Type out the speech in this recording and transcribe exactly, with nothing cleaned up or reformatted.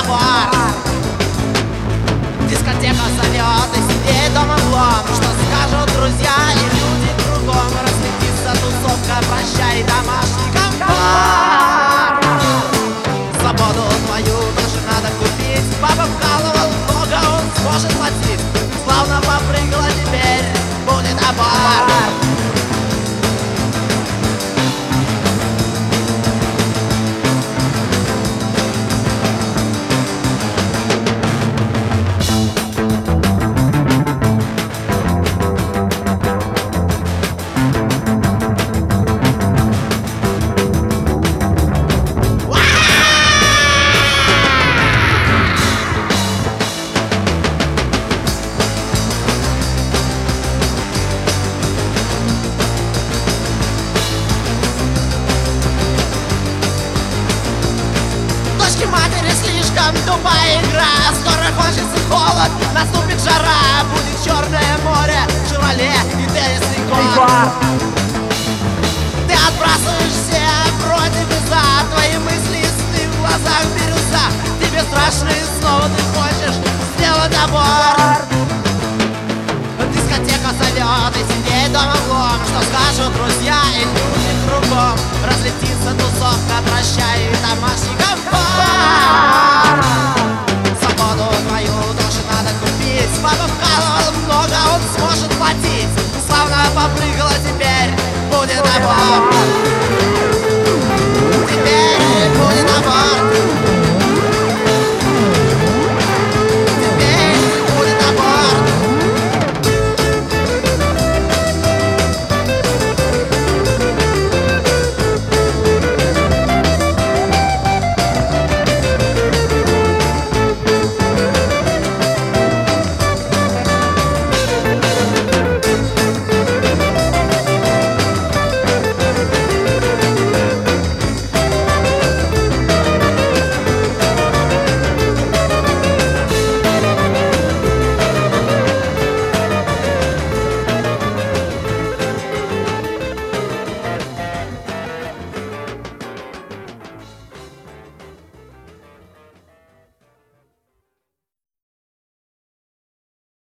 топор. Дискотека зовет, и сидеть дома влом. Что скажут друзья и люди кругом? Разлетится тусовка, прощай, домашний комфорт. Свободу твою тоже надо купить. Папа вкалывал много, он сможет платить. Славно попрыгала, теперь будет аборт. Матери слишком тупая игра. Скоро кончится холод, наступит жара. Будет черное море, Шевроле и теннисный корт. Ты отбрасываешь все против и за. Твои мысли ясны, в глазах бирюза. Тебе страшно и снова ты хочешь сделать аборт. Дискотека зовет, и сидеть дома влом. Что скажут друзья и люди кругом? Разлетится тусовка, прощай, домашний комфорт.